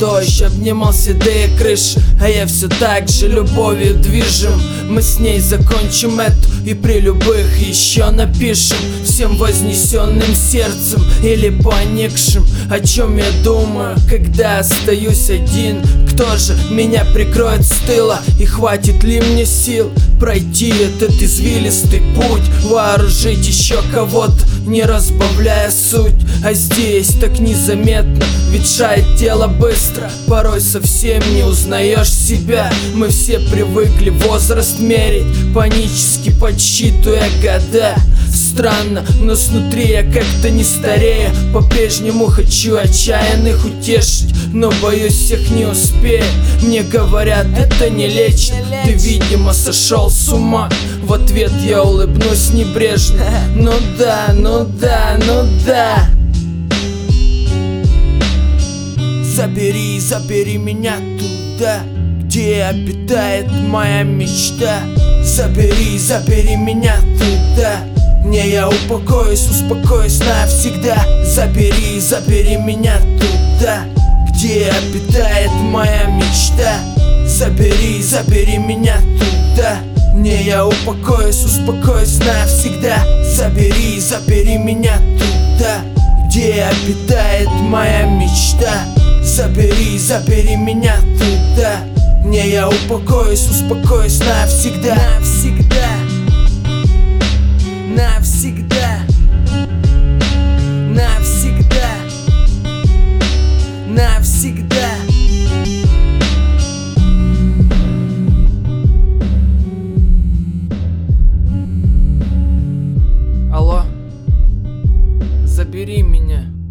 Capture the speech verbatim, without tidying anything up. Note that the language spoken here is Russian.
дождь обнимал седые крыши, а я все так же любовью движим. Мы с ней закончим эту и при любых еще напишем. Всем вознесенным сердцем или поникшим. О чем я думаю, когда остаюсь один? Кто же меня прикроет с тыла? И хватит ли мне сил пройти этот извилистый путь? Вооружить еще кого-то, не разбавляя суть. А здесь так незаметно ветшает тело быстро. Порой совсем не узнаешь себя. Мы все привыкли возраст мерить, панически подсчитывая года. Странно, но снутри я как-то не старею. По-прежнему хочу отчаянных утешить, но боюсь, всех не успею. Мне говорят, это не лечит, ты, видимо, сошел с ума. В ответ я улыбнусь небрежно. Ну да, ну да, ну да. Забери, забери меня туда, где обитает моя мечта. Забери, забери меня туда, не, я упокоюсь, успокоюсь навсегда. Забери, забери меня туда, где обитает моя мечта. Забери, забери меня туда, не, я упокоюсь, успокоюсь навсегда. Забери, забери меня туда, где обитает моя мечта. Забери, забери меня туда, не, я упокоюсь, успокоюсь навсегда. Навсегда. Навсегда. Навсегда. Навсегда. Алло, забери меня.